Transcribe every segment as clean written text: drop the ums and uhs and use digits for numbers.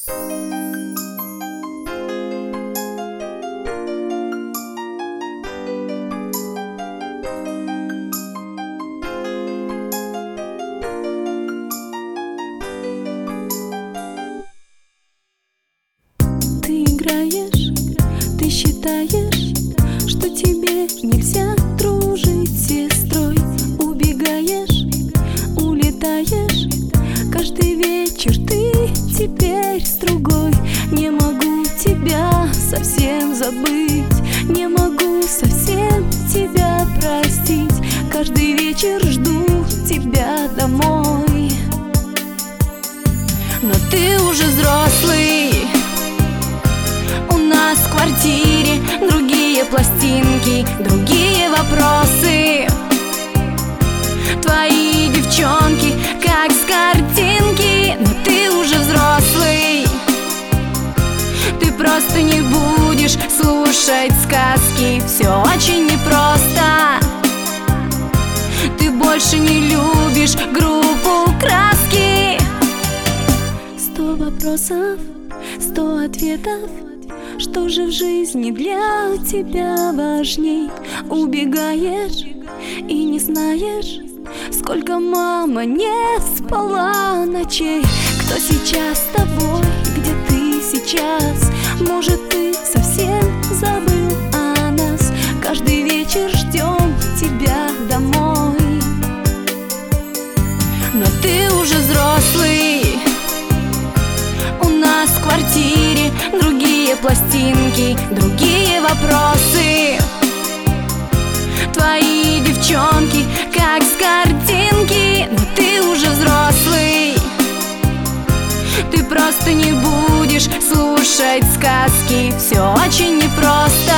Ты играешь, ты считаешь, что тебе нельзя дружить с сестрой. Убегаешь, улетаешь, каждый вечер ты теперь с другой. Не могу тебя совсем забыть, не могу совсем тебя простить. Каждый вечер жду тебя домой. Но ты уже взрослый, у нас в квартире другие пластинки, другие вопросы. Твои девчонки, как с картинки. Но ты уже взрослый, ты просто не будешь слушать сказки. Все очень непросто, ты больше не любишь группу «Краски». 100 вопросов, 100 ответов. Что же в жизни для тебя важней? Убегаешь и не знаешь, сколько мама не спала ночей. Кто сейчас с тобой, где ты сейчас? Может, ты совсем забыл о нас? Каждый вечер ждем тебя домой. Но ты уже взрослый, у нас в квартире другие пластинки, другие вопросы. Твои девчонки, как с картинки. Но ты уже взрослый, ты просто не будешь слушать сказки. Все очень непросто,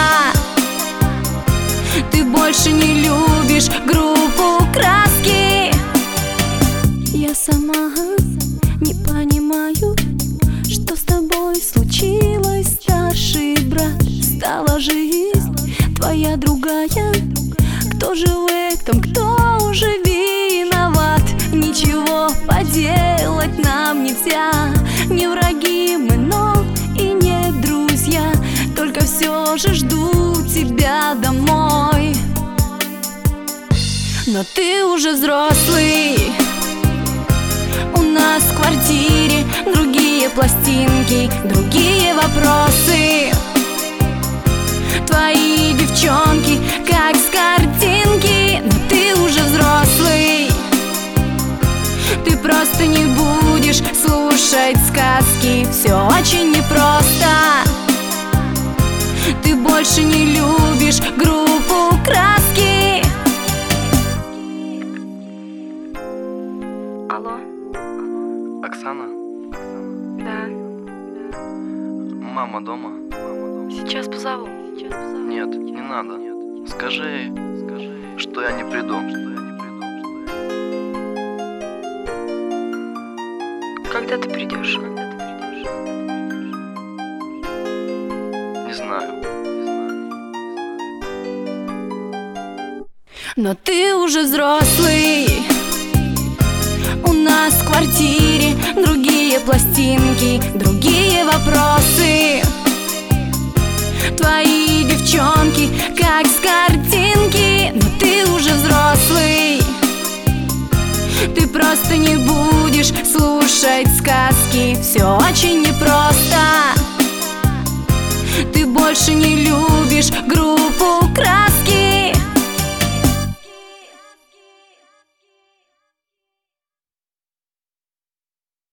ты больше не любишь группу «Краски». Я сама не понимаю, что с тобой случилось, старший брат. Стала жизнь твоя другая. Кто же в этом, кто уже виноват? Ничего поделать нам нельзя. Не враги мы, но и не друзья. Только все же жду тебя домой. Но ты уже взрослый, у нас в квартире другие пластинки, другие вопросы. Твои девчонки, как с картинки. Но ты уже взрослый, ты просто не будешь слушать сказки. Все очень непросто, ты больше не любишь группу «Краски». Алло. Оксана? Да. Мама дома? Сейчас позову. Нет, не надо. Скажи, что я не приду. Когда ты придешь? Не знаю. Но ты уже взрослый, у нас в квартире другие пластинки, другие вопросы. Твои девчонки, как с картинки. Но ты уже взрослый, ты просто не будешь слушать сказки. Все очень непросто, ты больше не любишь